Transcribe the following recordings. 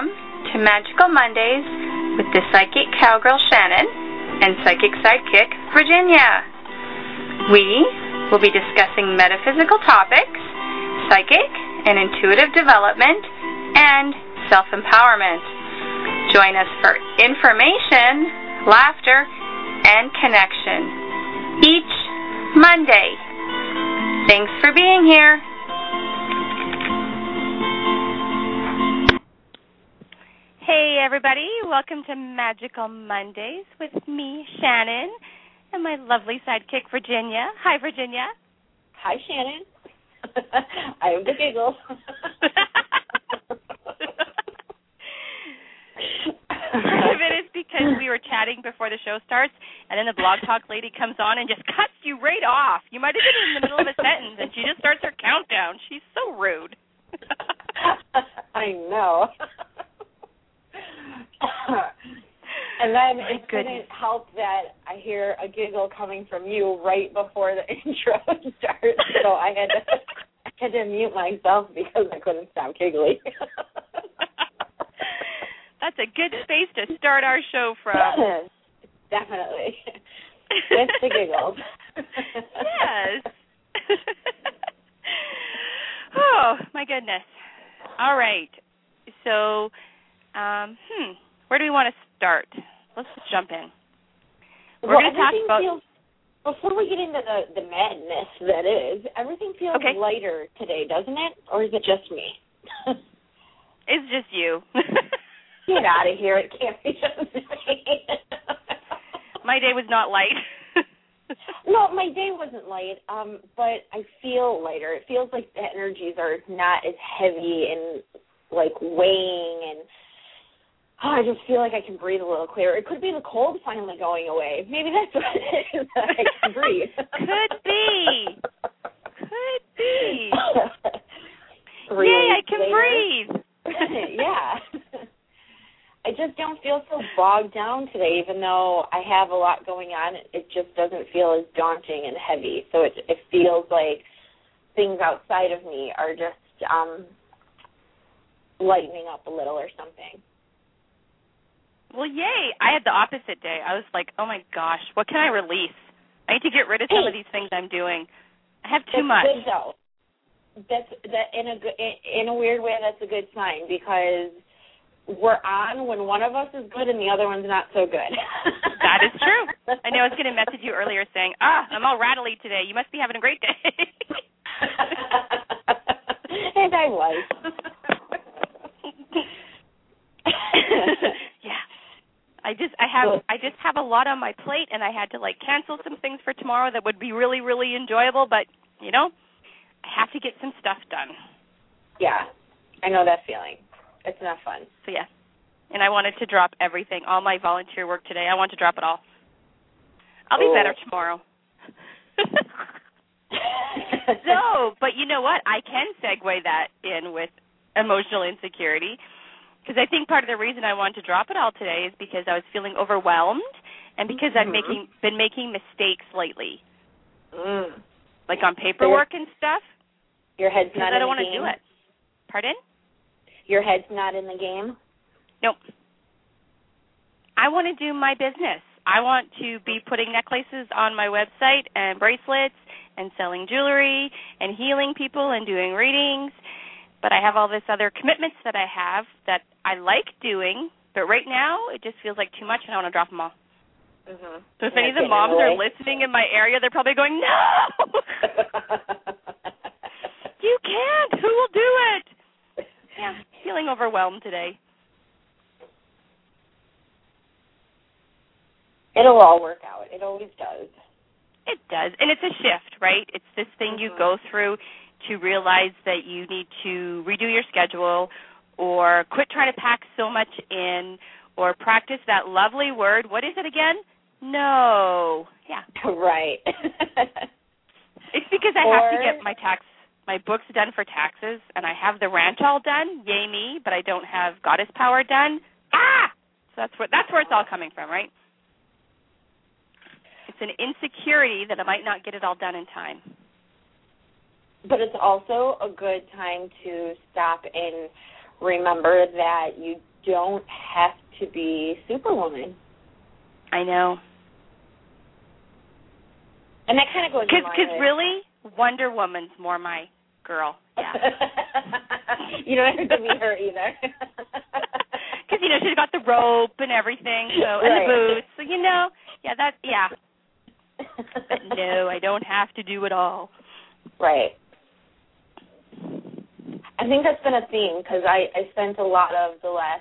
welcome to Magical Mondays with the Psychic Cowgirl Shannon and Psychic Sidekick Virginia. We will be discussing metaphysical topics, psychic and intuitive development, and self-empowerment. Join us for information, laughter, and connection each Monday. Thanks for being here. Hey everybody, welcome to Magical Mondays with me, Shannon, and my lovely sidekick, Virginia. Hi, Virginia. Hi, Shannon. I am the giggle. Part of it is because we were chatting before the show starts, and then the Blog Talk lady comes on and just cuts you right off. You might have been in the middle of a sentence, and she just starts her countdown. She's so rude. I know. And then it couldn't help that I hear a giggle coming from you right before the intro starts, so I had to mute myself because I couldn't stop giggling. That's a good space to start our show from. Definitely. With the giggles. Yes. Oh, my goodness. All right. So, where do we want to start? Let's just jump in. We're going to talk about... Before we get into the madness that is, everything feels lighter today, doesn't it? Or is it just me? It's just you. Get out of here. It can't be just me. My day was not light. No, my day wasn't light, but I feel lighter. It feels like the energies are not as heavy and, like, weighing, and I just feel like I can breathe a little clearer. It could be the cold finally going away. Maybe that's what it is, that I can breathe. Could be. Yay, I can breathe. Yeah. I just don't feel so bogged down today, even though I have a lot going on. It just doesn't feel as daunting and heavy. So it feels like things outside of me are just lightening up a little or something. Well, yay. I had the opposite day. I was like, oh, my gosh, what can I release? I need to get rid of some of these things I'm doing. I have too much. That's good, though. In a weird way, that's a good sign, because we're on when one of us is good and the other one's not so good. That is true. I know I was going to message you earlier saying, I'm all rattly today. You must be having a great day. And I was. Yeah. I just have a lot on my plate, and I had to cancel some things for tomorrow that would be really, really enjoyable, but I have to get some stuff done. Yeah. I know that feeling. It's not fun. So, yeah. And I wanted to drop everything, all my volunteer work today. I want to drop it all. I'll be better tomorrow. So, but you know what? I can segue that in with emotional insecurity, because I think part of the reason I wanted to drop it all today is because I was feeling overwhelmed, and because I've been making mistakes lately, like on paperwork and stuff. Your head's not in the game? I don't want to do it. Pardon? Your head's not in the game? Nope. I want to do my business. I want to be putting necklaces on my website and bracelets and selling jewelry and healing people and doing readings. But I have all this other commitments that I have that I like doing, but right now it just feels like too much and I want to drop them all. Mm-hmm. So if any of the moms are listening in my area, they're probably going, no! You can't! Who will do it? Yeah, feeling overwhelmed today. It'll all work out. It always does. It does. And it's a shift, right? It's this thing you go through to realize that you need to redo your schedule or quit trying to pack so much in or practice that lovely word. What is it again? No. Yeah. Right. It's because I have to get my books done for taxes, and I have the ranch all done. Yay me! But I don't have Goddess Power done. So that's where it's all coming from, right? It's an insecurity that I might not get it all done in time. But it's also a good time to stop and remember that you don't have to be Superwoman. I know. And that kind of goes in line Because really, Wonder Woman's more my girl. Yeah. You don't have to be her either. Because, she's got the rope and everything, and right. the boots. So, yeah. But no, I don't have to do it all. Right. I think that's been a theme because I spent a lot of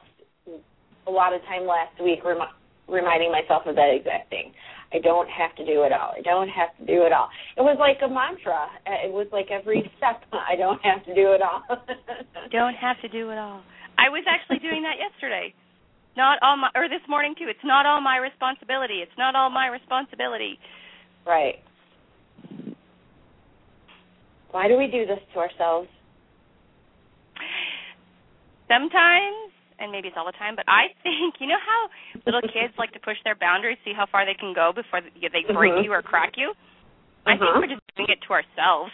time last week reminding myself of that exact thing. I don't have to do it all. I don't have to do it all. It was like a mantra. It was like every step, I don't have to do it all. Don't have to do it all. I was actually doing that yesterday. Or this morning too. It's not all my responsibility. It's not all my responsibility. Right. Why do we do this to ourselves? Sometimes, and maybe it's all the time, but I think, how little kids like to push their boundaries, see how far they can go before they break you or crack you? I think we're just doing it to ourselves.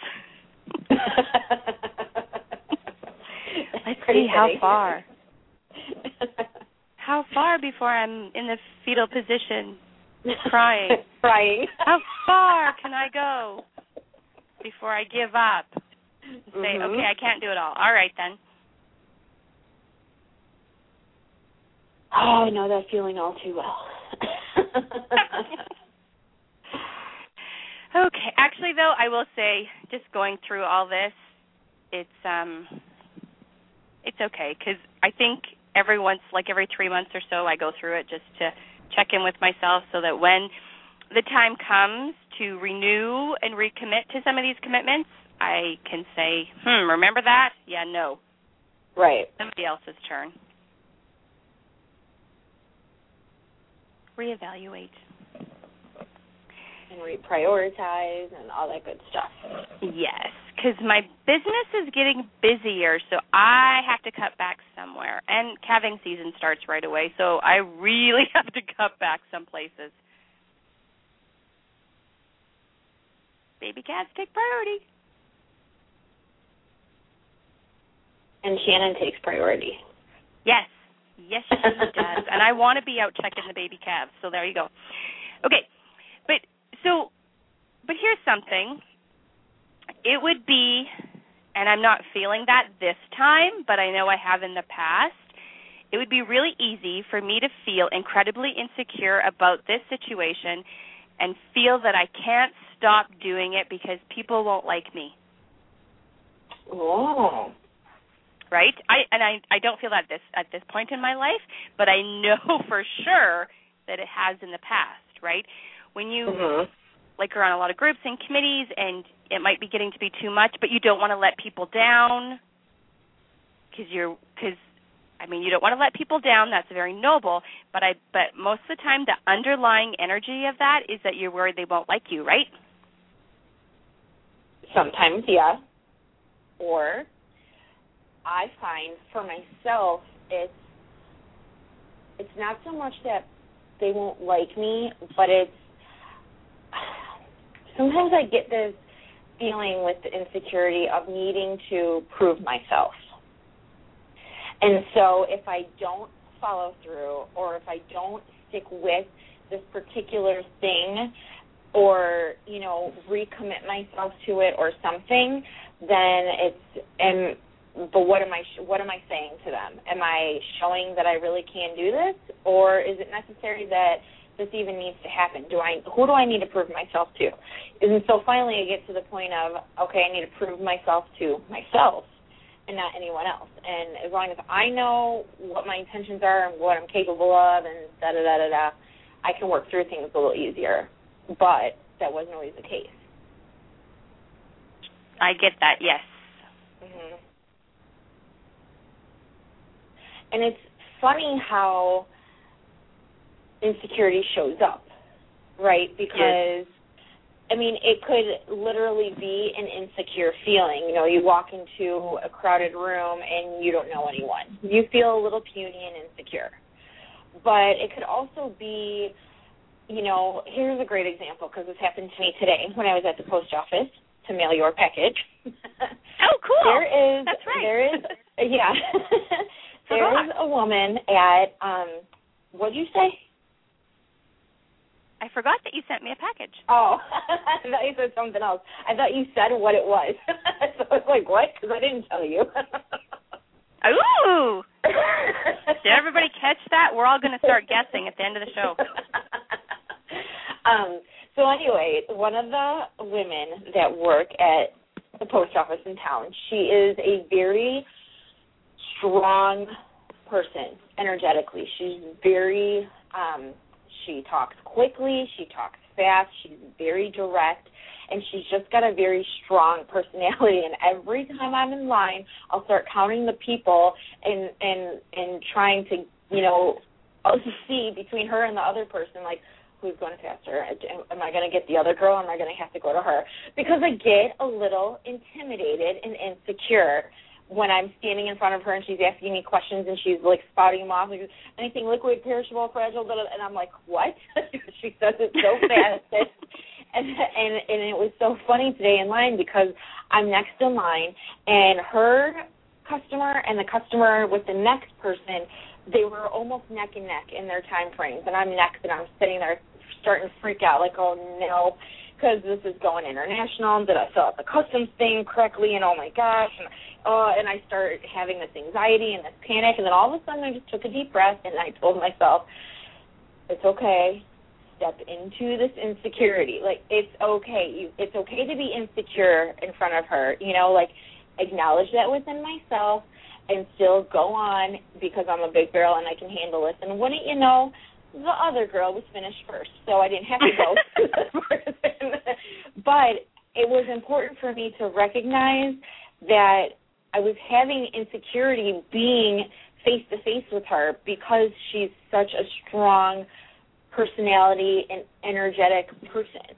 Let's see how far. How far before I'm in the fetal position, crying? How far can I go before I give up and say, okay, I can't do it all. All right, then. Oh, I know that feeling all too well. Okay. Actually, though, I will say, just going through all this, it's okay, because I think every 3 months or so, I go through it just to check in with myself so that when the time comes to renew and recommit to some of these commitments, I can say, remember that? Yeah, no. Right. Somebody else's turn. Reevaluate. And reprioritize and all that good stuff. Yes, because my business is getting busier, so I have to cut back somewhere. And calving season starts right away, so I really have to cut back some places. Baby calves take priority. And Shannon takes priority. Yes, she does. And I want to be out checking the baby calves, so there you go. Okay, but here's something. It would be, and I'm not feeling that this time, but I know I have in the past, it would be really easy for me to feel incredibly insecure about this situation and feel that I can't stop doing it because people won't like me. Oh. Right? I don't feel that at this point in my life, but I know for sure that it has in the past, right? When you are on a lot of groups and committees and it might be getting to be too much, but you don't want to let people down because you don't want to let people down. That's very noble, but most of the time the underlying energy of that is that you're worried they won't like you, right? Sometimes, yeah. Or I find for myself it's not so much that they won't like me, but it's sometimes I get this feeling with the insecurity of needing to prove myself. And so if I don't follow through or if I don't stick with this particular thing or, recommit myself to it or something, then but what am I saying to them? Am I showing that I really can do this, or is it necessary that this even needs to happen? Who do I need to prove myself to? And so finally I get to the point of, okay, I need to prove myself to myself and not anyone else. And as long as I know what my intentions are and what I'm capable of and da-da-da-da-da, I can work through things a little easier. But that wasn't always the case. I get that, yes. Mm-hmm. And it's funny how insecurity shows up, right? Because, it could literally be an insecure feeling. You walk into a crowded room and you don't know anyone. You feel a little puny and insecure. But it could also be, here's a great example because this happened to me today when I was at the post office to mail your package. Oh, cool. That's right. There is a woman at, what did you say? I forgot that you sent me a package. Oh, I thought you said something else. I thought you said what it was. So I was like, what? Because I didn't tell you. Ooh! Did everybody catch that? We're all going to start guessing at the end of the show. So anyway, one of the women that work at the post office in town, she is a very strong person energetically. She's very, she talks quickly, she talks fast, she's very direct, and she's just got a very strong personality. And every time I'm in line, I'll start counting the people and trying to, you know, see between her and the other person, like, who's going faster? Am I going to get the other girl, or am I going to have to go to her? Because I get a little intimidated and insecure when I'm standing in front of her and she's asking me questions and she's, like, spouting them off, like, anything liquid, perishable, fragile, blah, blah, and I'm like, what? She says it so fast. And it was so funny today in line because I'm next in line, and her customer and the customer with the next person, they were almost neck and neck in their time frames, and I'm next, and I'm sitting there starting to freak out, like, oh, no, because this is going international. Did I fill out the customs thing correctly? And, oh, my gosh. And I started having this anxiety and this panic, and then all of a sudden I just took a deep breath, and I told myself, it's okay. Step into this insecurity. Like, it's okay. It's okay to be insecure in front of her, you know, like, acknowledge that within myself and still go on because I'm a big girl and I can handle this. And wouldn't you know, the other girl was finished first, so I didn't have to go to this person. But it was important for me to recognize that I was having insecurity being face-to-face with her because she's such a strong personality and energetic person.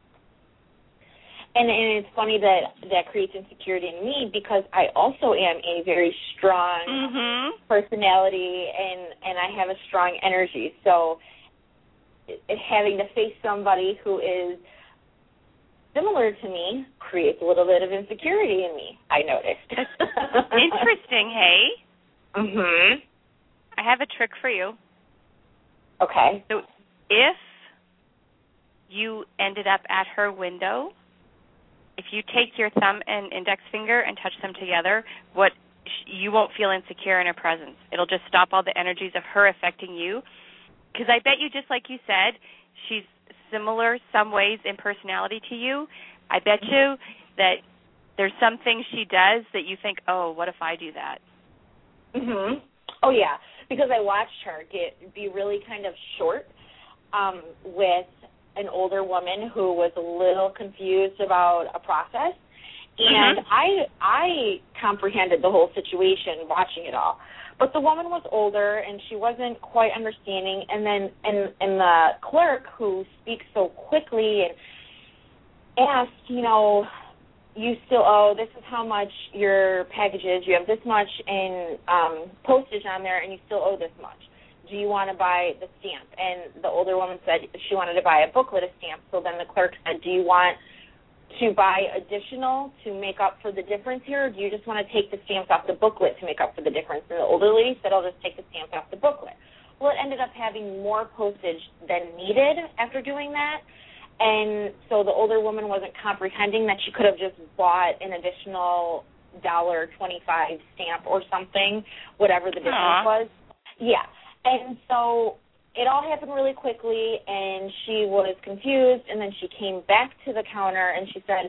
And it's funny that creates insecurity in me because I also am a very strong personality and I have a strong energy. So having to face somebody who is similar to me creates a little bit of insecurity in me, I noticed. Interesting, hey? I have a trick for you. Okay. So if you ended up at her window, if you take your thumb and index finger and touch them together, you won't feel insecure in her presence. It'll just stop all the energies of her affecting you. Because I bet you, just like you said, she's similar some ways in personality to you. I bet you that there's some things she does that you think, oh, what if I do that? Oh, yeah, because I watched her be really kind of short with an older woman who was a little confused about a process, and I comprehended the whole situation watching it all. But the woman was older, and she wasn't quite understanding, and then and the clerk, who speaks so quickly, and asked, you know, you still owe, this is how much your package is, you have this much in postage on there, and you still owe this much. Do you want to buy the stamp? And the older woman said she wanted to buy a booklet of stamps. So then the clerk said, do you want to buy additional to make up for the difference here, or do you just want to take the stamps off the booklet to make up for the difference? And the older lady said, I'll just take the stamps off the booklet. Well, it ended up having more postage than needed after doing that. And so the older woman wasn't comprehending that she could have just bought an additional $1.25 stamp or something, whatever the difference was. Yeah. And so it all happened really quickly, and she was confused, and then she came back to the counter, and she said,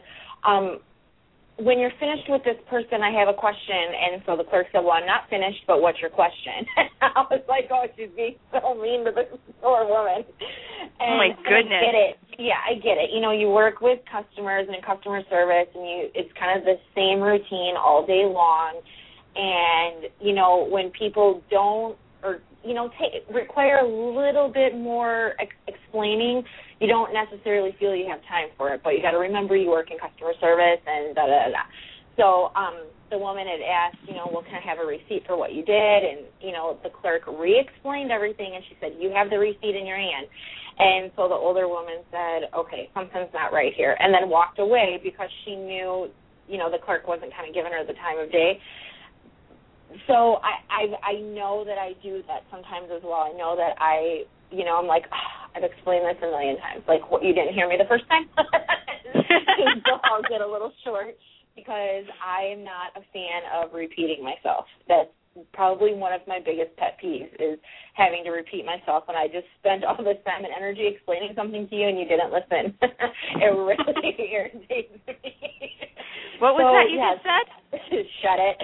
when you're finished with this person, I have a question. And so the clerk said, well, I'm not finished, but what's your question? And I was like, oh, she's being so mean to this poor woman. And oh, my goodness. I get it. Yeah, I get it. You know, you work with customers and in customer service, and it's kind of the same routine all day long. And, you know, when people don't, or, you know, require a little bit more explaining, you don't necessarily feel you have time for it. But you got to remember you work in customer service and da-da-da-da. So the woman had asked, you know, well, can I have a receipt for what you did? And, you know, the clerk re-explained everything, and she said, you have the receipt in your hand. And so the older woman said, okay, something's not right here, and then walked away because she knew, you know, the clerk wasn't kind of giving her the time of day. So I know that I do that sometimes as well. I know that I'm like, I've explained this a million times. Like, what, you didn't hear me the first time? So I'll get a little short because I am not a fan of repeating myself. That's probably one of my biggest pet peeves is having to repeat myself when I just spent all this time and energy explaining something to you and you didn't listen. It really irritates me. What was that you just said? Shut it.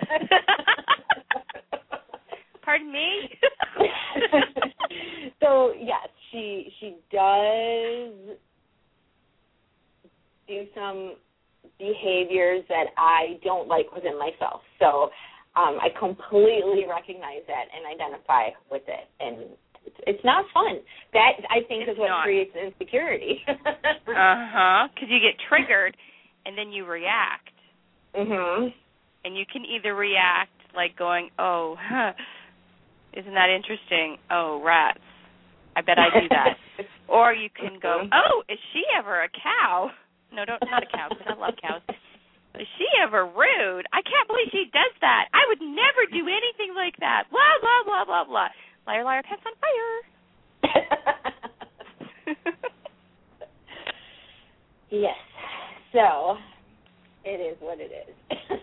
Pardon me? So, yes, she does do some behaviors that I don't like within myself. So I completely recognize that and identify with it. And it's not fun. That, I think, is what creates insecurity. Because you get triggered and then you react. Mhm. And you can either react like going, oh, isn't that interesting? Oh, rats. I bet I do that. Or you can go, oh, is she ever a cow? No, not a cow, because I love cows. Is she ever rude? I can't believe she does that. I would never do anything like that. Blah, blah, blah, blah, blah. Liar, liar, pants on fire. Yes. So, it is what it is.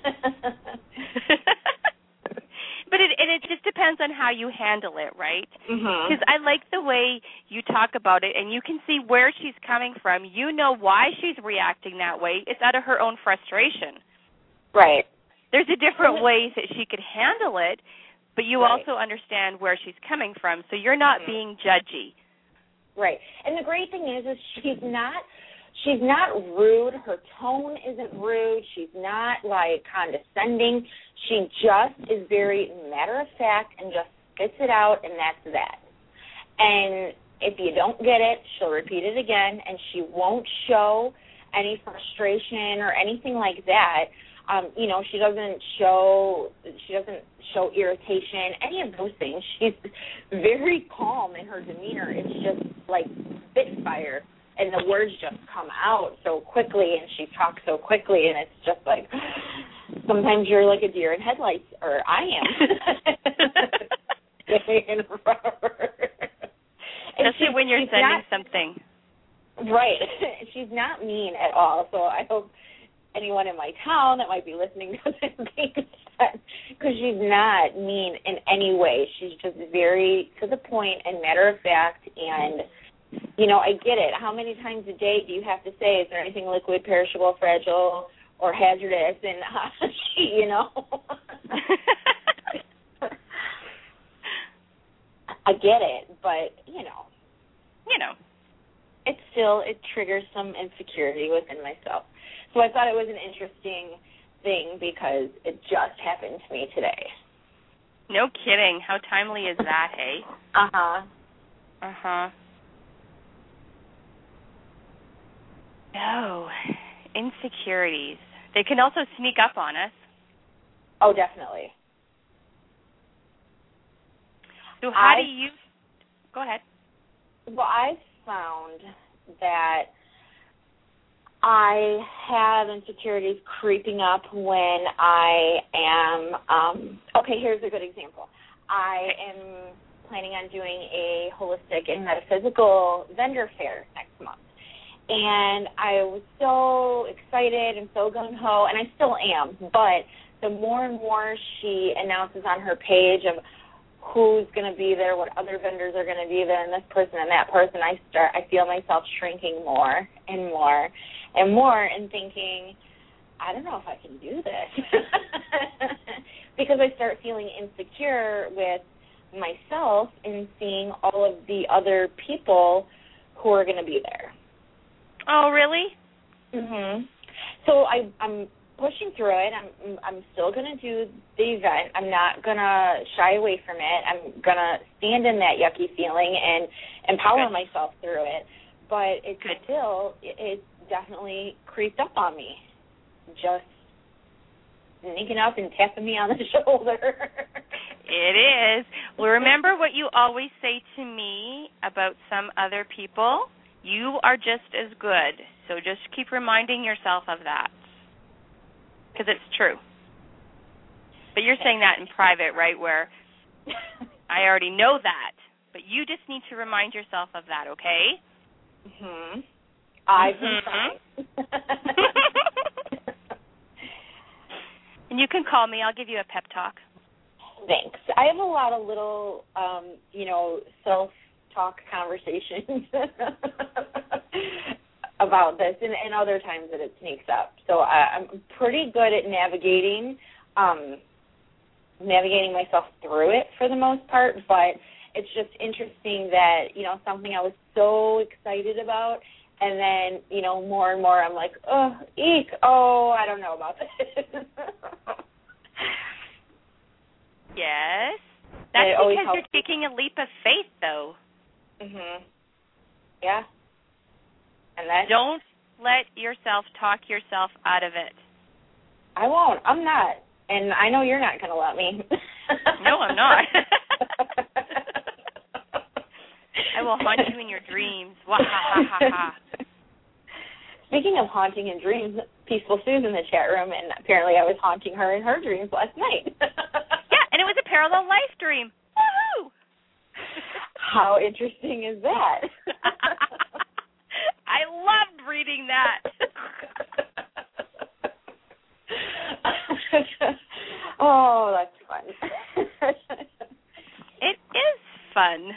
But it just depends on how you handle it, right? Because I like the way you talk about it, and you can see where she's coming from. You know why she's reacting that way. It's out of her own frustration. Right. There's a different ways that she could handle it, but you also understand where she's coming from, so you're not being judgy. Right. And the great thing is she's not rude. Her tone isn't rude. She's not, like, condescending. She just is very matter-of-fact and just spits it out, and that's that. And if you don't get it, she'll repeat it again, and she won't show any frustration or anything like that. She doesn't show irritation, any of those things. She's very calm in her demeanor. It's just like spitfire. And the words just come out so quickly, and she talks so quickly, and it's just like sometimes you're like a deer in headlights, or I am. Especially when you're sending something. Right. She's not mean at all, so I hope anyone in my town that might be listening doesn't think that, because she's not mean in any way. She's just very to the point and matter-of-fact, and I get it. How many times a day do you have to say, is there anything liquid, perishable, fragile, or hazardous? And, I get it, but, it triggers some insecurity within myself. So I thought it was an interesting thing because it just happened to me today. No kidding. How timely is that, hey? Uh-huh. Uh-huh. No, insecurities. They can also sneak up on us. Oh, definitely. So how do you... Go ahead. Well, I found that I have insecurities creeping up when I am... okay, here's a good example. I am planning on doing a holistic and metaphysical vendor fair next month. And I was so excited and so gung-ho, and I still am, but the more and more she announces on her page of who's going to be there, what other vendors are going to be there, and this person and that person, I feel myself shrinking more and more and more and thinking, I don't know if I can do this. Because I start feeling insecure with myself and seeing all of the other people who are going to be there. Oh, really? Mhm. So I'm pushing through it. I'm still going to do the event. I'm not going to shy away from it. I'm going to stand in that yucky feeling and empower myself through it. But it's definitely creeped up on me. Just sneaking up and tapping me on the shoulder. It is. Well, remember what you always say to me about some other people? You are just as good. So just keep reminding yourself of that. Because it's true. But you're saying that in private, right, where I already know that, but you just need to remind yourself of that, okay? Mhm. I've been trying. And you can call me. I'll give you a pep talk. Thanks. I have a lot of little, self-talk conversations about this and other times that it sneaks up. So I'm pretty good at navigating myself through it for the most part, but it's just interesting that, something I was so excited about, and then, more and more I'm like, oh, eek, I don't know about this. Yes. That's because you're taking a leap of faith, though. Mhm. Yeah. And don't let yourself talk yourself out of it. I won't. I'm not. And I know you're not going to let me. No, I'm not. I will haunt you in your dreams. Wah-ha-ha-ha-ha. Speaking of haunting in dreams, Peaceful Sue's in the chat room, and apparently I was haunting her in her dreams last night. Yeah, and it was a parallel life dream. Woohoo! How interesting is that? I loved reading that. Oh, that's fun. It is fun.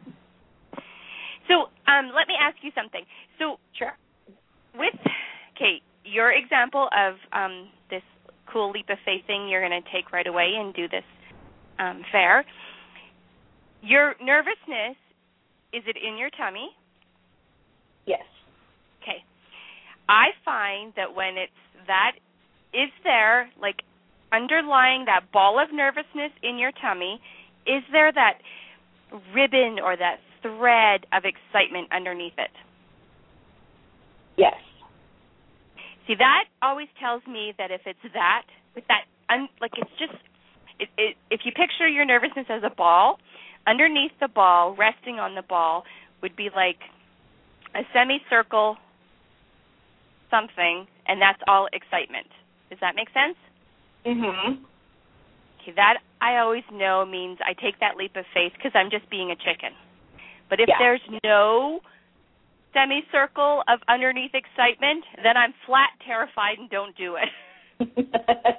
So, let me ask you something. So, sure. With Kate, your example of this cool leap of faith thing you're going to take right away and do this fair, your nervousness, is it in your tummy? Yes. Okay. I find that when that is there, like underlying that ball of nervousness in your tummy, is there that ribbon or that thread of excitement underneath it? Yes. See, that always tells me that if it's that, with that, it's just, if you picture your nervousness as a ball, underneath the ball, resting on the ball, would be like a semicircle something, and that's all excitement. Does that make sense? Mhm. Okay, that I always know means I take that leap of faith because I'm just being a chicken. But if there's no semicircle of underneath excitement, then I'm flat terrified and don't do it.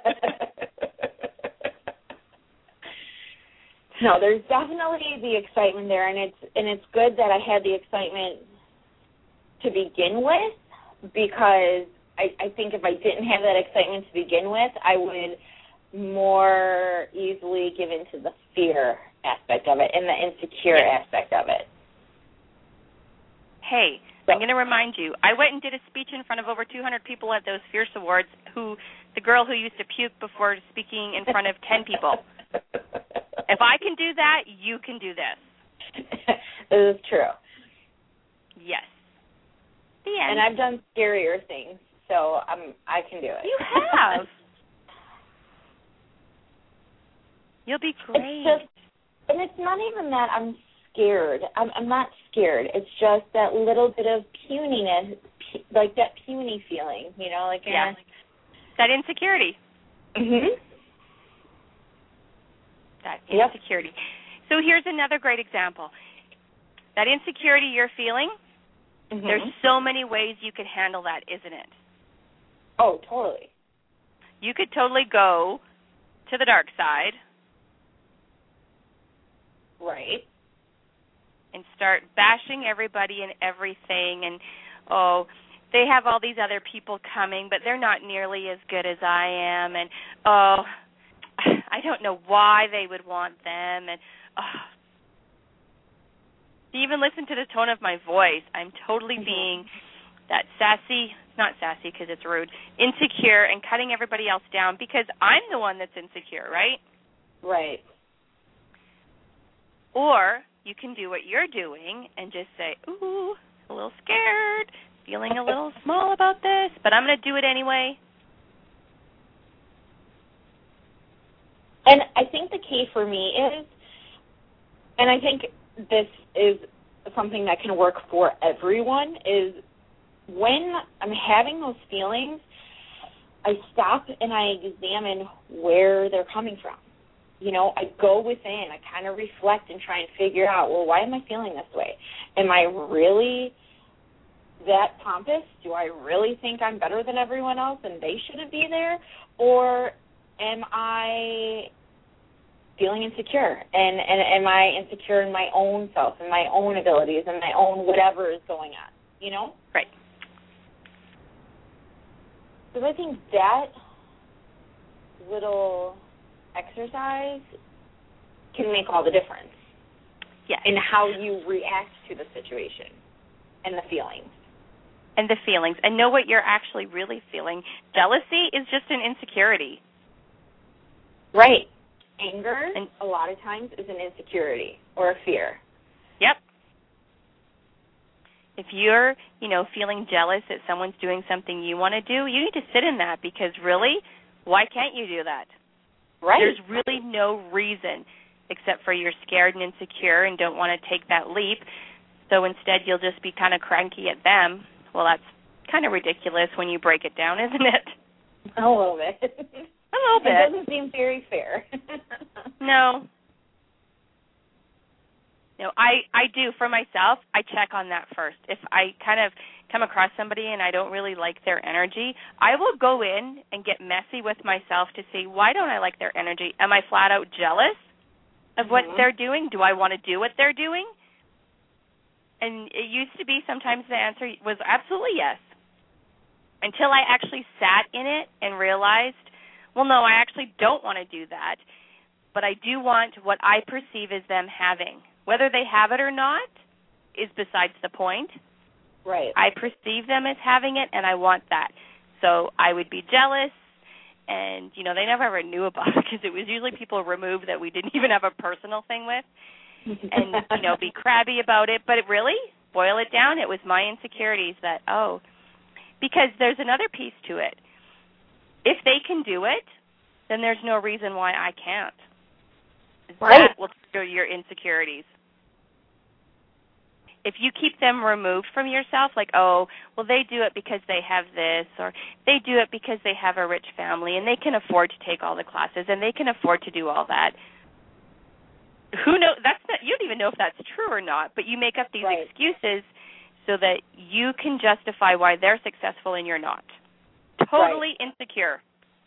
No, there's definitely the excitement there, and it's good that I had the excitement to begin with, because I think if I didn't have that excitement to begin with, I would more easily give into the fear aspect of it and the insecure aspect of it. Hey, I'm going to remind you, I went and did a speech in front of over 200 people at those Fierce Awards, the girl who used to puke before speaking in front of 10 people. If I can do that, you can do this. This is true. Yes. The end. And I've done scarier things, so I can do it. You have. You'll be great. And it's not even that I'm scared. I'm not scared. It's just that little bit of puniness, like that puny feeling, that insecurity. Mhm. That insecurity. So here's another great example. That insecurity you're feeling, there's so many ways you could handle that, isn't it? Oh, totally. You could totally go to the dark side. Right. And start bashing everybody and everything, and, they have all these other people coming, but they're not nearly as good as I am, and, I don't know why they would want them, and, even listen to the tone of my voice. I'm totally being that sassy, not sassy because it's rude, insecure, and cutting everybody else down because I'm the one that's insecure, right? Right. Or you can do what you're doing and just say, ooh, a little scared, feeling a little small about this, but I'm going to do it anyway. And I think the key for me is, and I think this is something that can work for everyone, is when I'm having those feelings, I stop and I examine where they're coming from. You know, I go within, I kind of reflect and try and figure out, well, why am I feeling this way? Am I really that pompous? Do I really think I'm better than everyone else and they shouldn't be there? Or am I feeling insecure? And am I insecure in my own self and my own abilities and my own whatever is going on, you know? Right. Because I think that little exercise can make all the difference. Yes. In how you react to the situation and the feelings. And the feelings. And know what you're actually really feeling. Jealousy is just an insecurity. Right. Anger, and a lot of times, is an insecurity or a fear. Yep. If you're, feeling jealous that someone's doing something you want to do, you need to sit in that, because really, why can't you do that? Right. There's really no reason except for you're scared and insecure and don't want to take that leap. So instead you'll just be kind of cranky at them. Well, that's kind of ridiculous when you break it down, isn't it? A little bit. A little bit. It doesn't seem very fair. No. No, I do for myself. I check on that first. If I kind of come across somebody and I don't really like their energy, I will go in and get messy with myself to see, why don't I like their energy? Am I flat out jealous of what they're doing? Do I want to do what they're doing? And it used to be sometimes the answer was absolutely yes, until I actually sat in it and realized, well, no, I actually don't want to do that, but I do want what I perceive as them having. Whether they have it or not is besides the point. Right. I perceive them as having it, and I want that. So I would be jealous, and, they never ever knew about it, because it was usually people removed that we didn't even have a personal thing with, and, be crabby about it. But it really, boil it down, it was my insecurities that, because there's another piece to it. If they can do it, then there's no reason why I can't. Right. That will trigger your insecurities. If you keep them removed from yourself, like, they do it because they have this, or they do it because they have a rich family and they can afford to take all the classes and they can afford to do all that. Who knows? You don't even know if that's true or not, but you make up these excuses so that you can justify why they're successful and you're not. Totally insecure.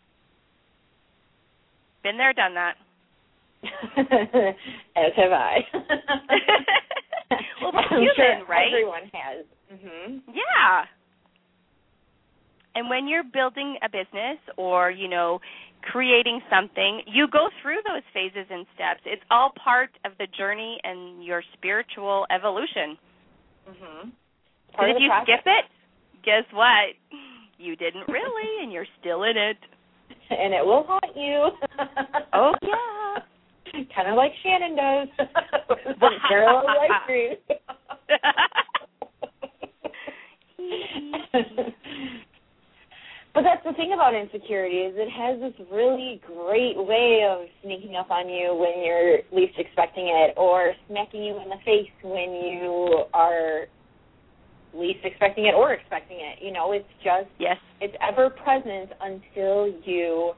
Been there, done that. As have I. Well, that's human, right? Everyone has. Mm-hmm. Yeah. And when you're building a business or, creating something, you go through those phases and steps. It's all part of the journey and your spiritual evolution. Mm-hmm. Because if you skip it, guess what? You didn't really, and you're still in it. And it will haunt you. Oh, yeah. Kind of like Shannon does. With parallel life streams. But that's the thing about insecurity, is it has this really great way of sneaking up on you when you're least expecting it, or smacking you in the face when you are least expecting it or expecting it. It's just, It's ever present until you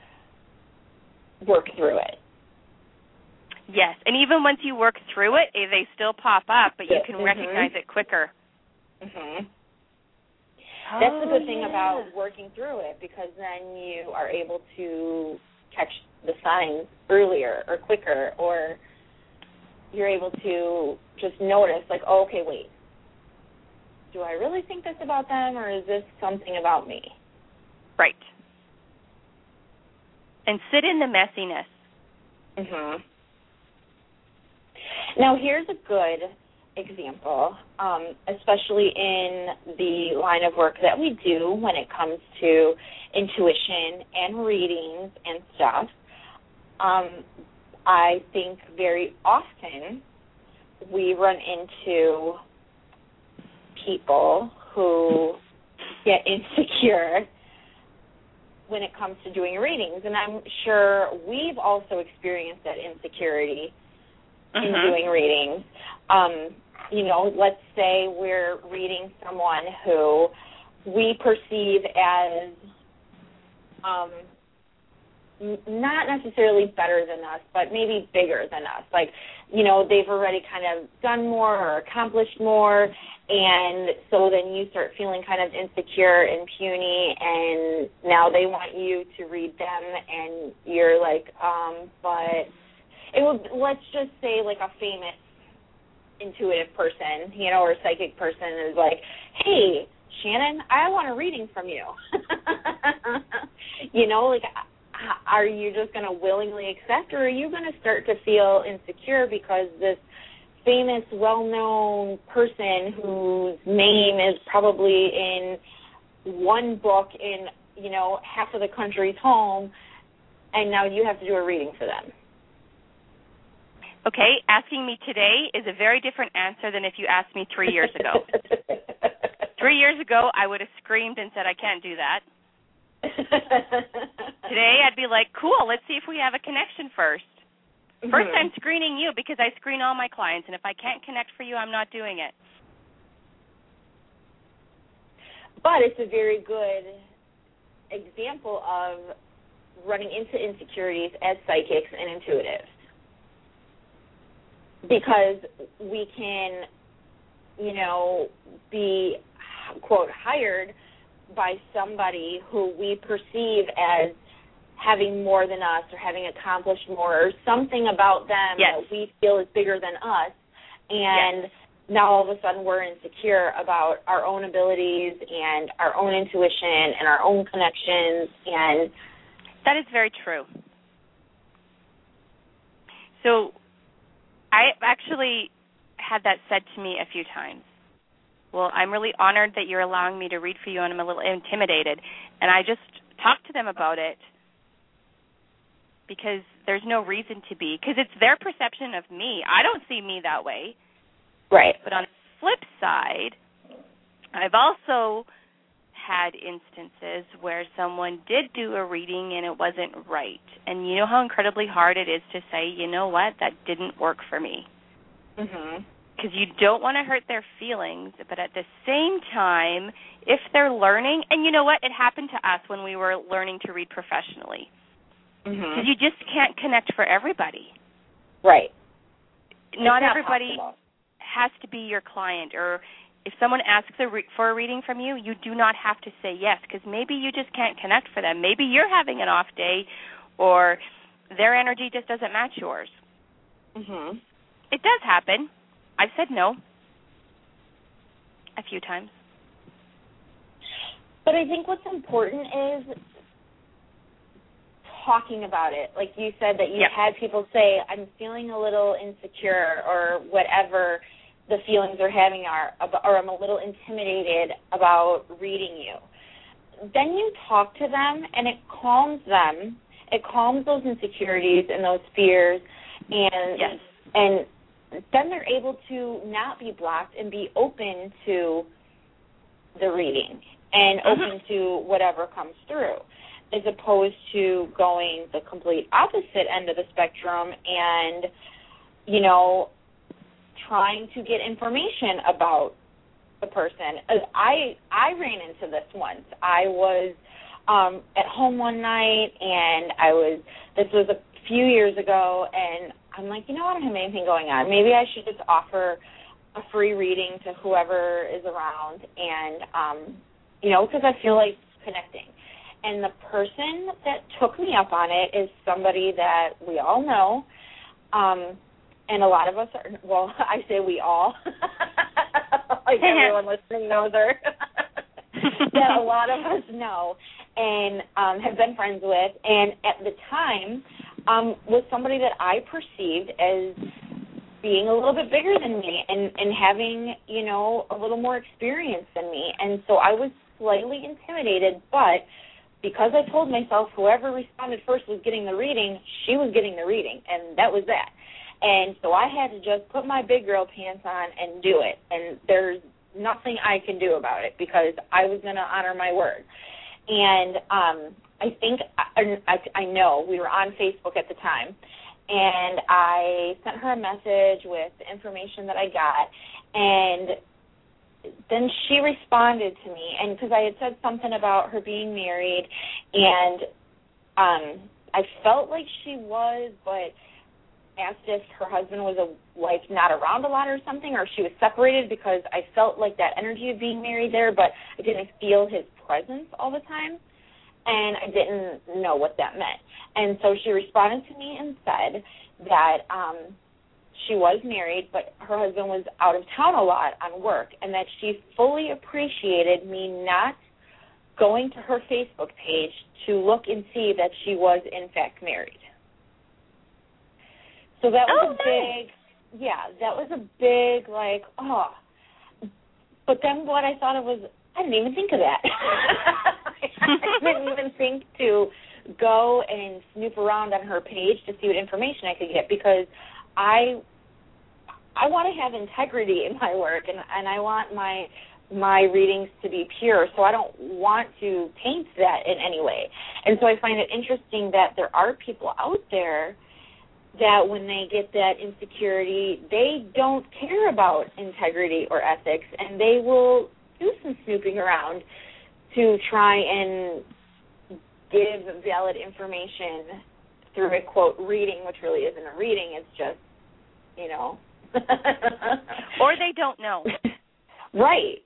work through it. Yes, and even once you work through it, they still pop up, but you can recognize it quicker. Mm-hmm. That's the good thing about working through it, because then you are able to catch the signs earlier or quicker, or you're able to just notice, like, okay, wait, do I really think this about them, or is this something about me? Right. And sit in the messiness. Mm-hmm. Now, here's a good example, especially in the line of work that we do when it comes to intuition and readings and stuff. I think very often we run into people who get insecure when it comes to doing readings, and I'm sure we've also experienced that insecurity in doing readings. Let's say we're reading someone who we perceive as not necessarily better than us, but maybe bigger than us. Like, you know, they've already kind of done more or accomplished more, and so then you start feeling kind of insecure and puny, and now they want you to read them, and you're like, but it would, let's just say like a famous intuitive person, you know, or psychic person is like, hey, Shannon, I want a reading from you. You know, like, are you just going to willingly accept, or are you going to start to feel insecure because this famous, well-known person whose name is probably in one book in, you know, half of the country's home, and now you have to do a reading for them? Okay, asking me today is a very different answer than if you asked me 3 years ago. 3 years ago, I would have screamed and said, I can't do that. Today, I'd be like, cool, let's see if we have a connection first. First, I'm screening you because I screen all my clients, and if I can't connect for you, I'm not doing it. But it's a very good example of running into insecurities as psychics and intuitives. Because we can, you know, be, quote, hired by somebody who we perceive as having more than us or having accomplished more or something about them that we feel is bigger than us. And now all of a sudden we're insecure about our own abilities and our own intuition and our own connections. And that is very true. So I actually had that said to me a few times. Well, I'm really honored that you're allowing me to read for you, and I'm a little intimidated. And I just talked to them about it because there's no reason to be, because it's their perception of me. I don't see me that way. Right. But on the flip side, I've also had instances where someone did do a reading and it wasn't right. And you know how incredibly hard it is to say, you know what, that didn't work for me. Because you don't want to hurt their feelings, but at the same time, if they're learning, and you know what, it happened to us when we were learning to read professionally. Because you just can't connect for everybody. Right. Not everybody has to be your client, or if someone asks for a reading from you, you do not have to say yes, because maybe you just can't connect for them. Maybe you're having an off day, or their energy just doesn't match yours. It does happen. I've said no a few times. But I think what's important is talking about it. Like you said that you had people say, I'm feeling a little insecure or whatever the feelings they're having are, or I'm a little intimidated about reading you. Then you talk to them, and it calms them. It calms those insecurities and those fears, and then they're able to not be blocked and be open to the reading and open to whatever comes through, as opposed to going the complete opposite end of the spectrum and, you know, trying to get information about the person. I ran into this once. I was at home one night, and this was a few years ago, and I'm like, you know, I don't have anything going on. Maybe I should just offer a free reading to whoever is around, and, you know, because I feel like connecting. And the person that took me up on it is somebody that we all know, and a lot of us are, well, I say we all, like everyone listening knows her, that a lot of us know and have been friends with, and at the time was somebody that I perceived as being a little bit bigger than me and having, you know, a little more experience than me. And so I was slightly intimidated, but because I told myself whoever responded first was getting the reading, she was getting the reading, and that was that. And so I had to just put my big girl pants on and do it, and there's nothing I can do about it because I was going to honor my word. And I think, I know, we were on Facebook at the time, and I sent her a message with the information that I got, and then she responded to me, and because I had said something about her being married, and I felt like she was, but asked if her husband was not around a lot or something, or she was separated, because I felt like that energy of being married there, but I didn't feel his presence all the time, and I didn't know what that meant. And so she responded to me and said that she was married, but her husband was out of town a lot on work, and that she fully appreciated me not going to her Facebook page to look and see that she was in fact married. So that was that was a big, like, oh. But then what I thought of was, I didn't even think of that. I didn't even think to go and snoop around on her page to see what information I could get, because I want to have integrity in my work, and I want my readings to be pure, so I don't want to taint that in any way. And so I find it interesting that there are people out there that when they get that insecurity, they don't care about integrity or ethics, and they will do some snooping around to try and give valid information through a, quote, reading, which really isn't a reading. It's just, you know. Or they don't know. Right.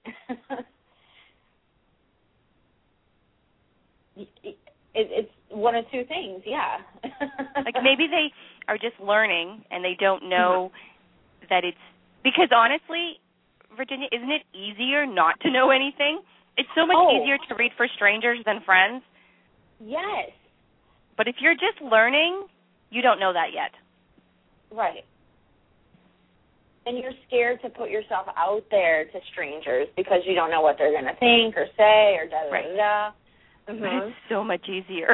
It's one of two things, yeah. Like maybe they are just learning and they don't know that it's, because honestly, Virginia, isn't it easier not to know anything? It's so much easier to read for strangers than friends. Yes. But if you're just learning, you don't know that yet. Right. And you're scared to put yourself out there to strangers because you don't know what they're going to think or say or da-da-da-da. Mm-hmm. It's so much easier.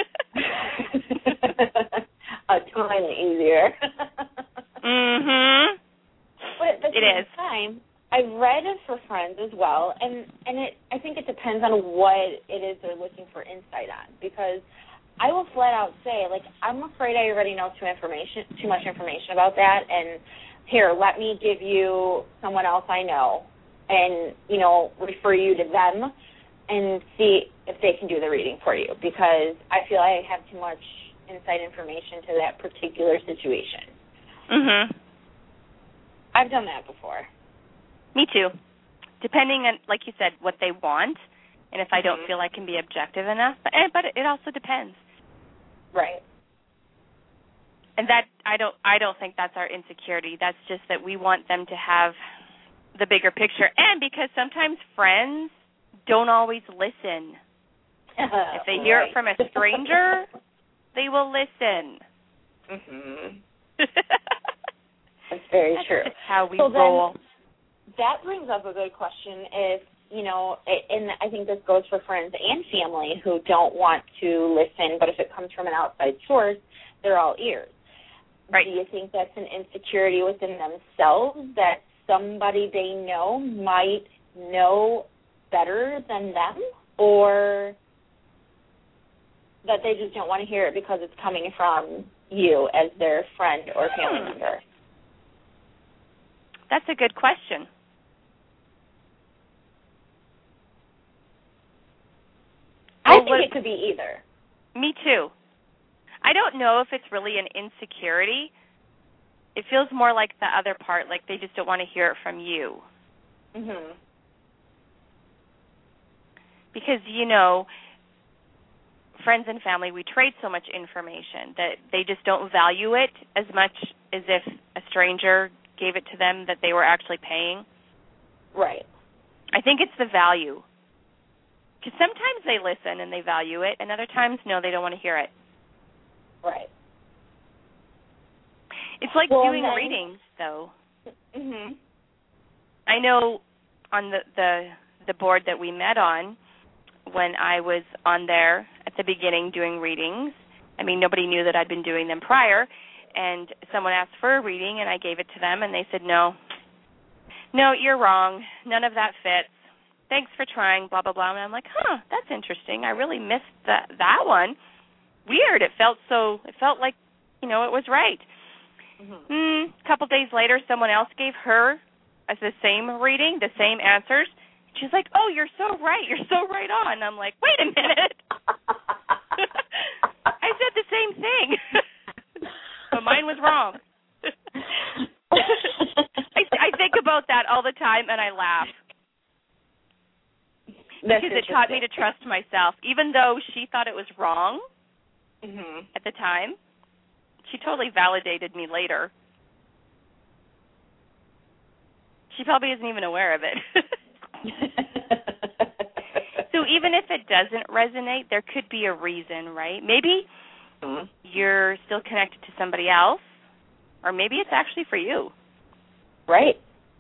A ton easier. Mm-hmm. But at the same time, I've read it for friends as well, and I think it depends on what it is they're looking for insight on, because I will flat out say, like, I'm afraid I already know too much information about that, and here, let me give you someone else I know and, you know, refer you to them and see if they can do the reading for you, because I feel I have too much inside information to that particular situation. Mm-hmm. I've done that before. Me too. Depending on, like you said, what they want, and if I don't feel I can be objective enough. But it also depends. Right. And that I don't think that's our insecurity. That's just that we want them to have the bigger picture. And because sometimes friends don't always listen. If they hear it from a stranger, they will listen. Mm-hmm. That's very true. That's how we roll. That brings up a good question. If, you know, and I think this goes for friends and family who don't want to listen, but if it comes from an outside source, they're all ears. Right. Do you think that's an insecurity within themselves, that somebody they know might know better than them, or that they just don't want to hear it because it's coming from you as their friend or family member? That's a good question. I think it could be either. Me too. I don't know if it's really an insecurity. It feels more like the other part, like they just don't want to hear it from you. Mhm. Because, you know, friends and family, we trade so much information that they just don't value it as much as if a stranger gave it to them that they were actually paying. Right. I think it's the value. Because sometimes they listen and they value it, and other times, no, they don't want to hear it. Right. It's like doing readings, though. Mhm. I know on the board that we met on, when I was on there at the beginning doing readings, I mean, nobody knew that I'd been doing them prior, and someone asked for a reading, and I gave it to them, and they said, no, you're wrong. None of that fits. Thanks for trying, blah, blah, blah. And I'm like, that's interesting. I really missed that one. Weird. It felt like, you know, it was right. A couple days later, someone else gave her the same reading, the same answers. She's like, oh, you're so right. You're so right on. I'm like, wait a minute. I said the same thing. But mine was wrong. I think about that all the time, and I laugh. Because it taught me to trust myself. Even though she thought it was wrong at the time, she totally validated me later. She probably isn't even aware of it. So even if it doesn't resonate, there could be a reason, right? Maybe you're still connected to somebody else, or maybe it's actually for you. Right.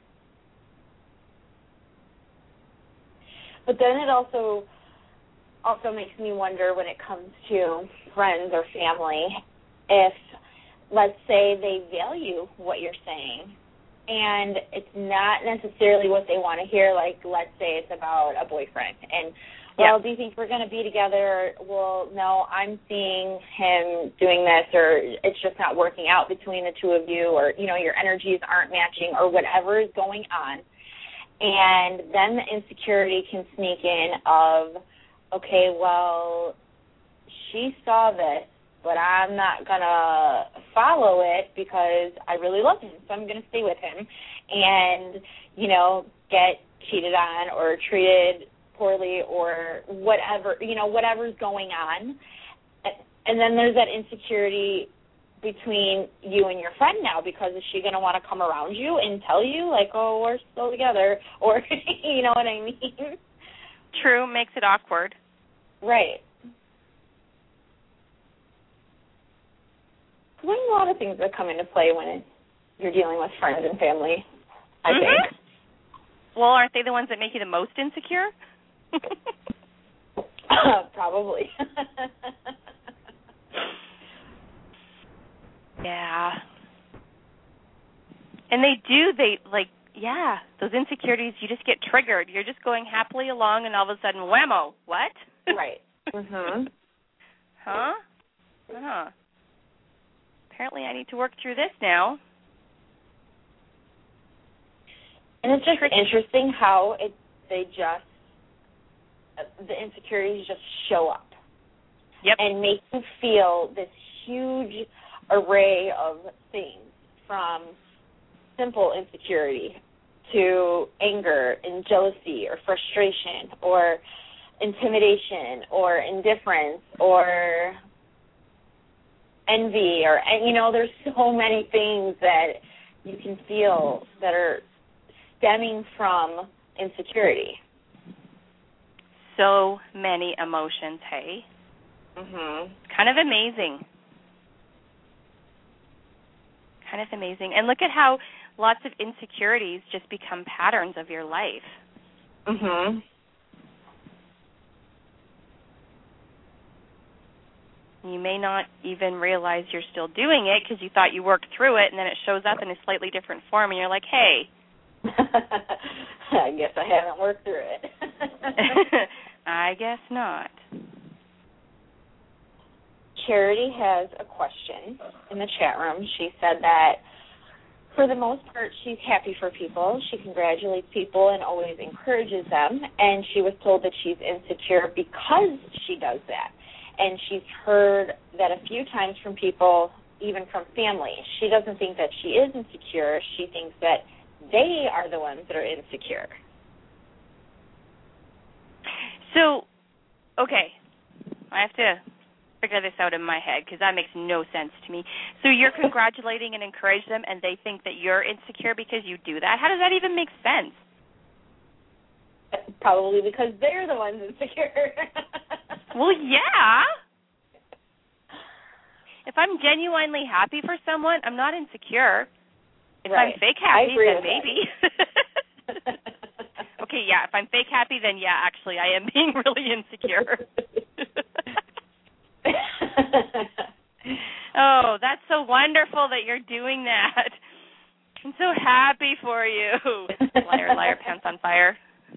But then it also makes me wonder when it comes to friends or family, if, let's say, they value what you're saying, and it's not necessarily what they want to hear. Like, let's say it's about a boyfriend, and, well, do you think we're going to be together? Well, no, I'm seeing him doing this, or it's just not working out between the two of you, or, you know, your energies aren't matching, or whatever is going on. And then the insecurity can sneak in of, okay, well, she saw this, but I'm not going to follow it because I really love him, so I'm going to stay with him and, you know, get cheated on or treated poorly or whatever, you know, whatever's going on. And then there's that insecurity between you and your friend now, because is she going to want to come around you and tell you, like, oh, we're still together, or, you know what I mean? True, makes it awkward. Right. There's a lot of things that come into play when you're dealing with friends and family, I think. Well, aren't they the ones that make you the most insecure? Probably. Yeah. And those insecurities, you just get triggered. You're just going happily along, and all of a sudden, whammo, what? Right. Huh? Apparently I need to work through this now. And it's just interesting how the insecurities just show up. Yep. And make you feel this huge array of things, from simple insecurity to anger and jealousy or frustration or intimidation or indifference or envy, or, you know, there's so many things that you can feel that are stemming from insecurity. So many emotions, hey? Kind of amazing. And look at how lots of insecurities just become patterns of your life. You may not even realize you're still doing it because you thought you worked through it, and then it shows up in a slightly different form, and you're like, hey. I guess I haven't worked through it. I guess not. Charity has a question in the chat room. She said that for the most part, she's happy for people. She congratulates people and always encourages them. And she was told that she's insecure because she does that. And she's heard that a few times from people, even from family. She doesn't think that she is insecure. She thinks that they are the ones that are insecure. So, okay, I have to figure this out in my head because that makes no sense to me. So you're congratulating and encourage them, and they think that you're insecure because you do that? How does that even make sense? Probably because they're the ones insecure. Well, yeah. If I'm genuinely happy for someone, I'm not insecure. If I'm fake happy, then maybe. Okay, yeah, if I'm fake happy, then yeah, actually, I am being really insecure. Oh, that's so wonderful that you're doing that. I'm so happy for you. Liar, liar, pants on fire.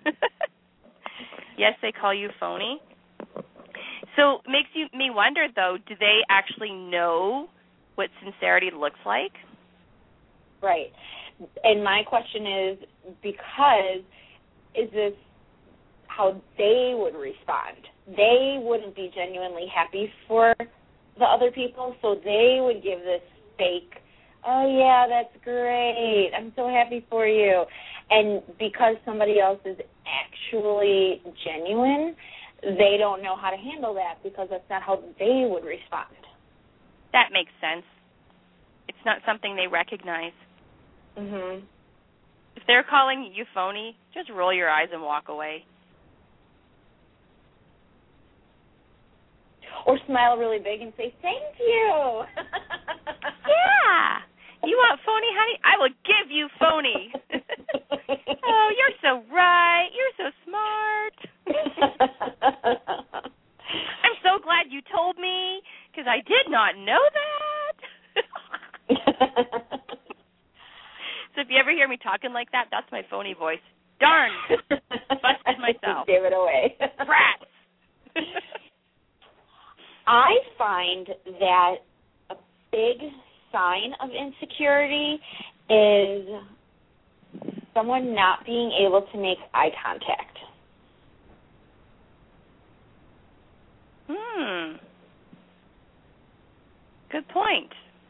Yes, they call you phony. So it makes me wonder, though, do they actually know what sincerity looks like? Right. And my question is, because is this how they would respond? They wouldn't be genuinely happy for the other people, so they would give this fake, oh, yeah, that's great, I'm so happy for you. And because somebody else is actually genuine, they don't know how to handle that because that's not how they would respond. That makes sense. It's not something they recognize. Mhm. If they're calling you phony, just roll your eyes and walk away. Or smile really big and say, thank you. Yeah. You want phony, honey? I will give you phony. Oh, you're so right. You're so smart. I'm so glad you told me because I did not know that. So if you ever hear me talking like that, that's my phony voice. Darn. Busted myself. Give it away. Brats. I find that a big sign of insecurity is someone not being able to make eye contact. Good point.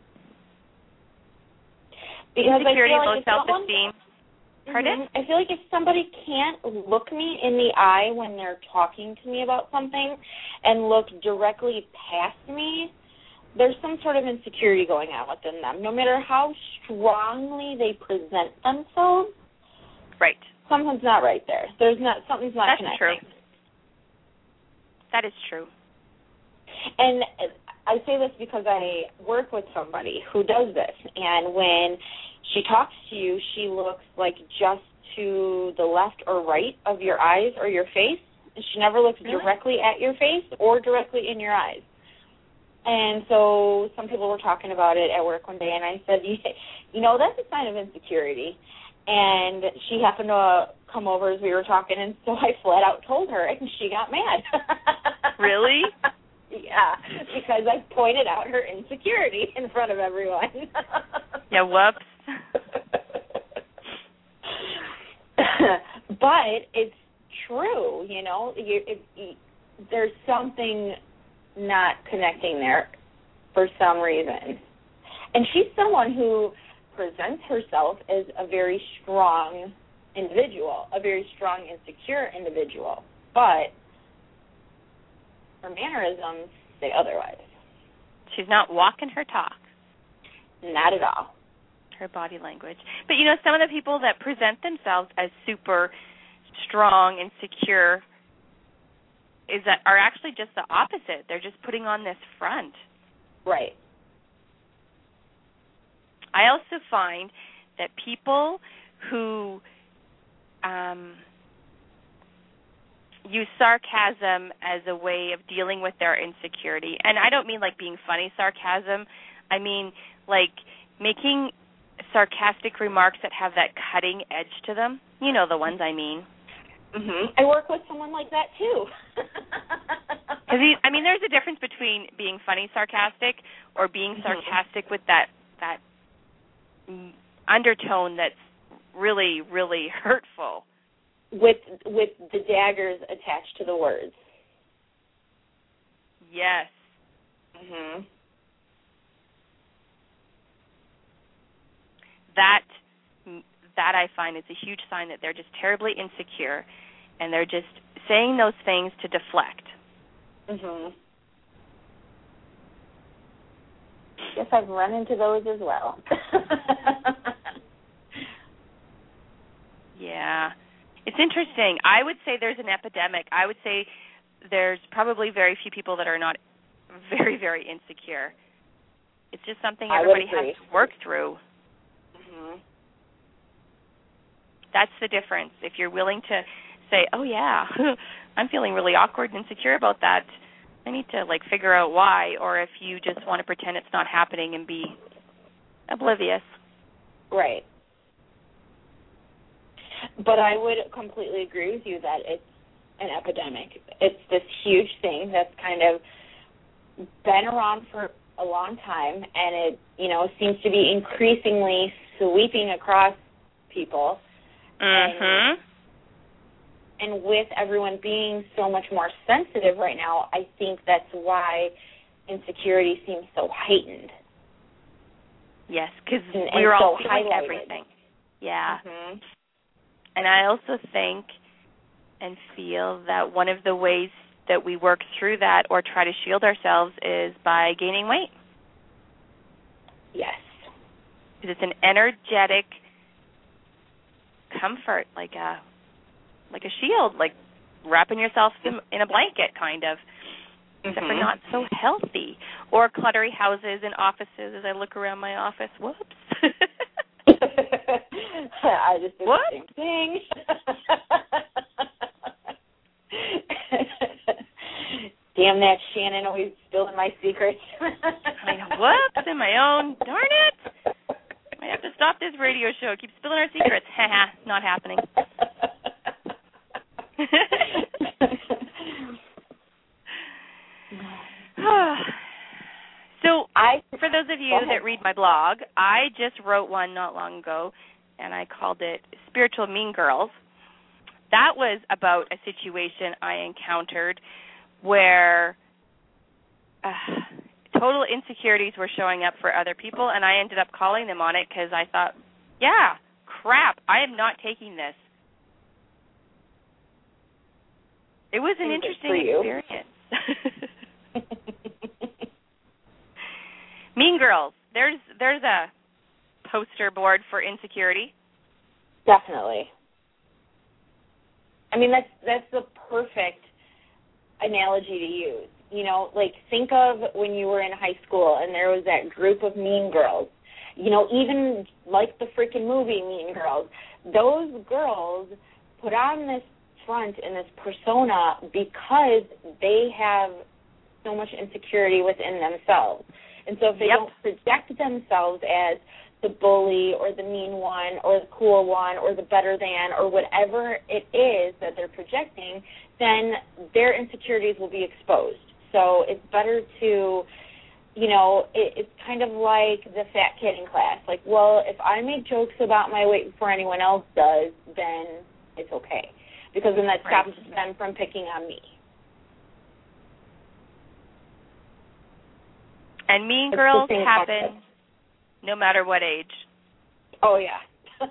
Because insecurity, I feel low like self-esteem. Pardon? I feel like if somebody can't look me in the eye when they're talking to me about something and look directly past me, there's some sort of insecurity going on within them. No matter how strongly they present themselves, right, something's not right there. Something's not connecting. That's true. That is true. And I say this because I work with somebody who does this, and when she talks to you, she looks like just to the left or right of your eyes or your face. She never looks directly at your face or directly in your eyes. And so some people were talking about it at work one day, and I said, you know, that's a sign of insecurity. And she happened to come over as we were talking, and so I flat out told her, and she got mad. Really? Yeah, because I pointed out her insecurity in front of everyone. Yeah, whoops. But it's true, you know. There's something not connecting there for some reason. And she's someone who presents herself as a very strong individual, a very strong, insecure individual. But her mannerisms say otherwise. She's not walking her talk. Not at all. Her body language. But, you know, some of the people that present themselves as super strong and secure are actually just the opposite. They're just putting on this front. Right. I also find that people who use sarcasm as a way of dealing with their insecurity, and I don't mean like being funny sarcasm, I mean like making sarcastic remarks that have that cutting edge to them. You know the ones I mean. Mm-hmm. I work with someone like that too. I mean, there's a difference between being funny sarcastic or being sarcastic with that undertone that's really, really hurtful. With the daggers attached to the words. Yes. Mhm. That I find is a huge sign that they're just terribly insecure, and they're just saying those things to deflect. Mhm. Guess I've run into those as well. Yeah. It's interesting. I would say there's an epidemic. I would say there's probably very few people that are not very, very insecure. It's just something everybody has to work through. Mm-hmm. That's the difference. If you're willing to say, oh, yeah, I'm feeling really awkward and insecure about that, I need to, like, figure out why, or if you just want to pretend it's not happening and be oblivious. Right. But I would completely agree with you that it's an epidemic. It's this huge thing that's kind of been around for a long time, and it, you know, seems to be increasingly sweeping across people. Mm-hmm. And with everyone being so much more sensitive right now, I think that's why insecurity seems so heightened. Yes, because we're all so feeling highlighted. everything. Yeah. Mm-hmm. And I also think and feel that one of the ways that we work through that or try to shield ourselves is by gaining weight. Yes. Because it's an energetic comfort, like a shield, like wrapping yourself in a blanket, kind of. Except for not so healthy. Or cluttery houses and offices as I look around my office. Whoops. I just did the same thing. Damn that Shannon, always spilling my secrets. I know, whoops, in my own. Darn it. I have to stop this radio show. Keep spilling our secrets. Haha, not happening. So, for those of you that read my blog, I just wrote one not long ago, and I called it Spiritual Mean Girls. That was about a situation I encountered where total insecurities were showing up for other people, and I ended up calling them on it because I thought, yeah, crap, I am not taking this. It was an interesting experience. Mean Girls. There's a poster board for insecurity. Definitely. I mean, that's the perfect analogy to use. You know, like think of when you were in high school and there was that group of mean girls. You know, even like the freaking movie Mean Girls, those girls put on this front and this persona because they have so much insecurity within themselves. And so if they don't project themselves as the bully or the mean one or the cool one or the better than or whatever it is that they're projecting, then their insecurities will be exposed. So it's better to, you know, it's kind of like the fat kid in class. Like, well, if I make jokes about my weight before anyone else does, then it's okay. Because then that stops them from picking on me. And mean girls happen no matter what age. Oh, yeah.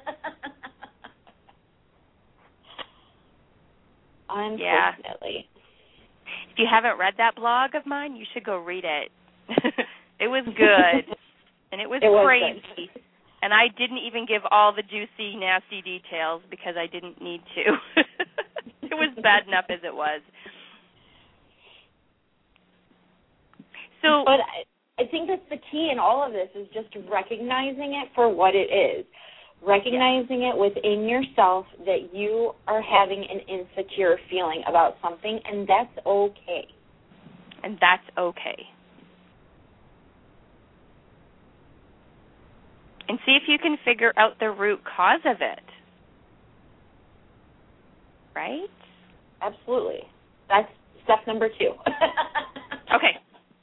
Unfortunately. If you haven't read that blog of mine, you should go read it. It was good. And it was crazy. Good. And I didn't even give all the juicy, nasty details because I didn't need to. It was bad enough as it was. So, but I think that's the key in all of this is just recognizing it for what it is. Recognizing it within yourself that you are having an insecure feeling about something, and that's okay. And that's okay. And see if you can figure out the root cause of it. Right? Absolutely. That's step number 2. Okay.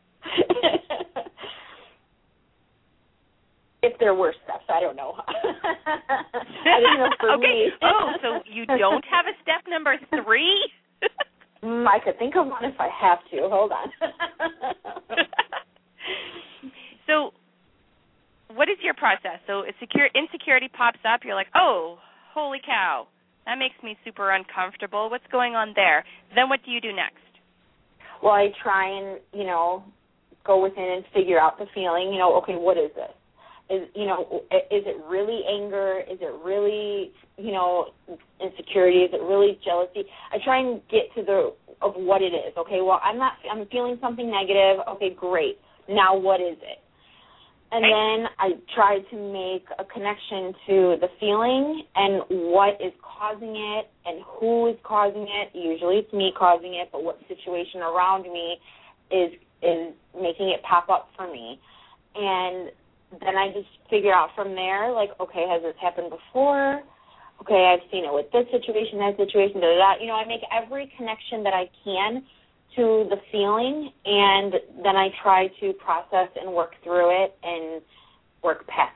If there were steps, I don't know. I don't know for me. Oh, so you don't have a step number 3? I could think of one if I have to. Hold on. So what is your process? So insecurity pops up. You're like, oh, holy cow. That makes me super uncomfortable. What's going on there? Then what do you do next? Well, I try and, go within and figure out the feeling. Okay, what is this? Is it really anger? Is it really, insecurity? Is it really jealousy? I try and get to of what it is. Okay, well, I'm feeling something negative. Okay, great. Now what is it? And then I try to make a connection to the feeling and what is causing it and who is causing it. Usually it's me causing it, but what situation around me is making it pop up for me. And then I just figure out from there, like, okay, has this happened before? Okay, I've seen it with this situation, that situation, da-da-da. I make every connection that I can to the feeling, and then I try to process and work through it and work past it.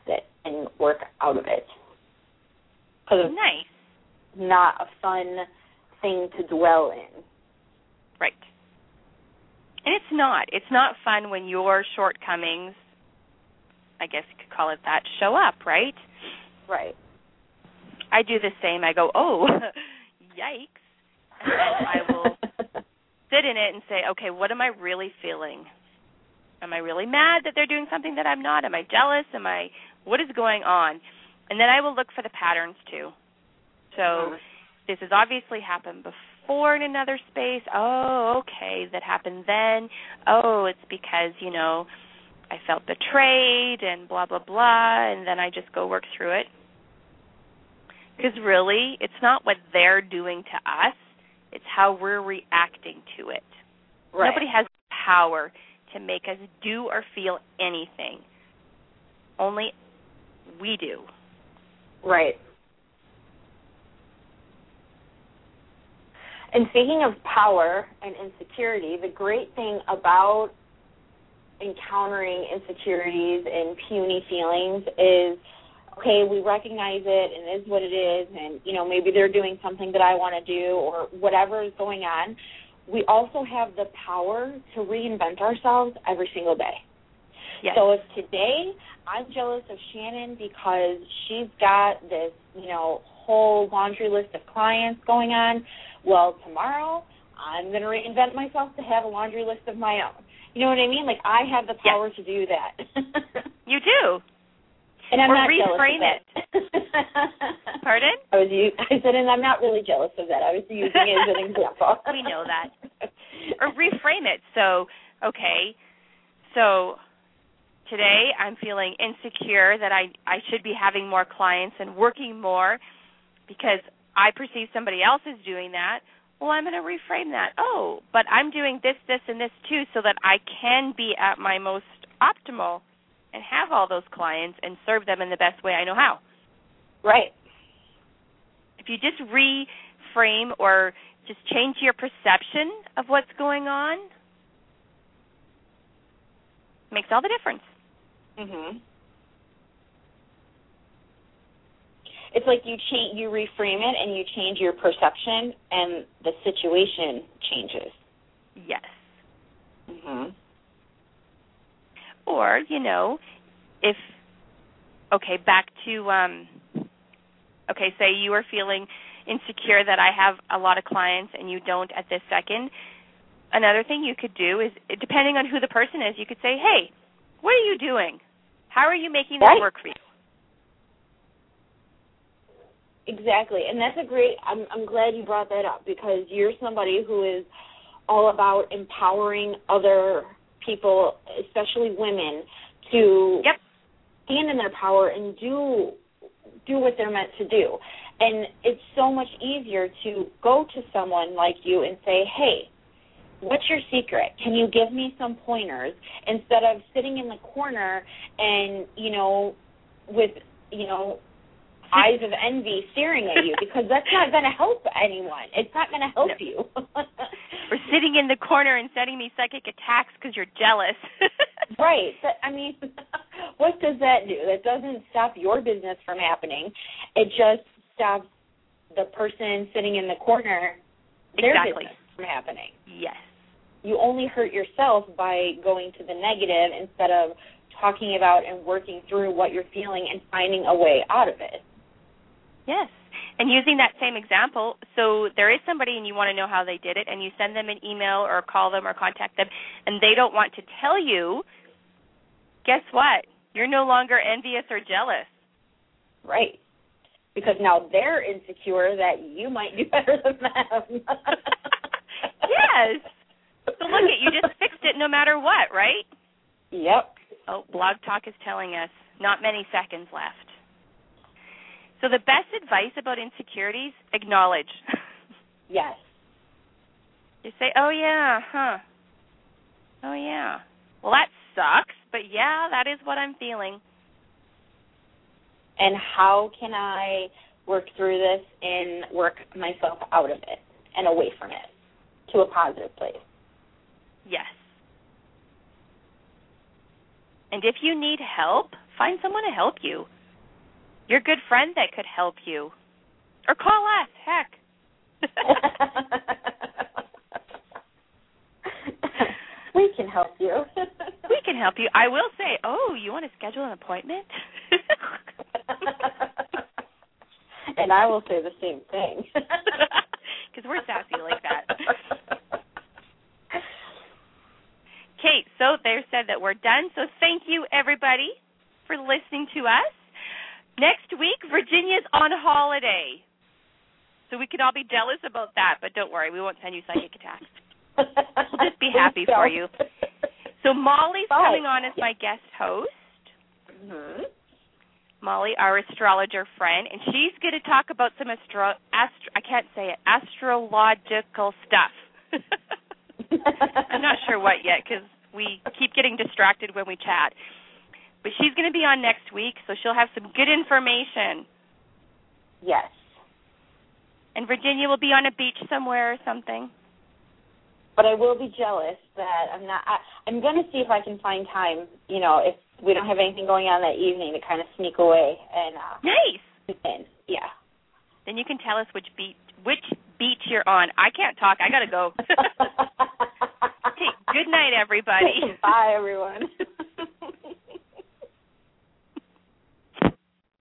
and work out of it. Because it's not a fun thing to dwell in. Right. And it's not. It's not fun when your shortcomings, I guess you could call it that, show up, right? Right. I do the same. I go, oh, yikes. And then I will sit in it and say, okay, what am I really feeling? Am I really mad that they're doing something that I'm not? Am I jealous? What is going on? And then I will look for the patterns too. So this has obviously happened before in another space. Oh, okay, that happened then. Oh, it's because, I felt betrayed and blah, blah, blah, and then I just go work through it. Because really, it's not what they're doing to us. It's how we're reacting to it. Right. Nobody has power to make us do or feel anything. Only we do. Right. And speaking of power and insecurity, the great thing about encountering insecurities and puny feelings is, okay, we recognize it and it is what it is, and, maybe they're doing something that I want to do or whatever is going on. We also have the power to reinvent ourselves every single day. Yes. So if today I'm jealous of Shannon because she's got this, whole laundry list of clients going on, well, tomorrow I'm going to reinvent myself to have a laundry list of my own. You know what I mean? Like, I have the power to do that. You do. And I'm not reframe jealous of it. Pardon? I said, and I'm not really jealous of that. I was using it as an example. We know that. Or reframe it. So, okay, so today I'm feeling insecure that I should be having more clients and working more because I perceive somebody else is doing that. Well, I'm going to reframe that. Oh, but I'm doing this, this, and this too so that I can be at my most optimal and have all those clients and serve them in the best way I know how. Right. If you just reframe or just change your perception of what's going on, it makes all the difference. Mhm. It's like you reframe it and you change your perception and the situation changes. Yes. Mhm. Or, if, back to, say you are feeling insecure that I have a lot of clients and you don't at this second, another thing you could do is, depending on who the person is, you could say, hey, what are you doing? How are you making that work for you? Exactly. And that's I'm glad you brought that up because you're somebody who is all about empowering other people, especially women, to stand in their power and do what they're meant to do. And it's so much easier to go to someone like you and say, hey, what's your secret? Can you give me some pointers? Instead of sitting in the corner and, with, eyes of envy staring at you, because that's not going to help anyone. It's not going to help you. Or sitting in the corner and sending me psychic attacks because you're jealous. Right. What does that do? That doesn't stop your business from happening. It just stops the person sitting in the corner, their business from happening. Yes. You only hurt yourself by going to the negative instead of talking about and working through what you're feeling and finding a way out of it. Yes. And using that same example, so there is somebody and you want to know how they did it, and you send them an email or call them or contact them, and they don't want to tell you, guess what? You're no longer envious or jealous. Right. Because now they're insecure that you might do better than them. Yes. So look you just fixed it no matter what, right? Yep. Oh, Blog Talk is telling us not many seconds left. So the best advice about insecurities, acknowledge. Yes. Just say, oh, yeah, oh, yeah. Well, that sucks, but yeah, that is what I'm feeling. And how can I work through this and work myself out of it and away from it to a positive place? Yes. And if you need help, find someone to help you. your good friend that could help you. Or call us, heck. We can help you. We can help you. I will say, you want to schedule an appointment? And I will say the same thing. Because we're sassy like that. Kate, so they're said that we're done. So thank you, everybody, for listening to us. Next week, Virginia's on holiday. So we could all be jealous about that, but don't worry, we won't send you psychic attacks. We'll just be happy for you. So Molly's coming on as my guest host. Mm-hmm. Molly, our astrologer friend, and she's going to talk about some astrological stuff. I'm not sure what yet because we keep getting distracted when we chat. But she's going to be on next week, so she'll have some good information. Yes. And Virginia will be on a beach somewhere or something. But I will be jealous that I'm going to see if I can find time, if we don't have anything going on that evening, to kind of sneak away and nice. Yeah. Then you can tell us which beach you're on. I can't talk. I got to go. Hey, good night, everybody. Bye, everyone.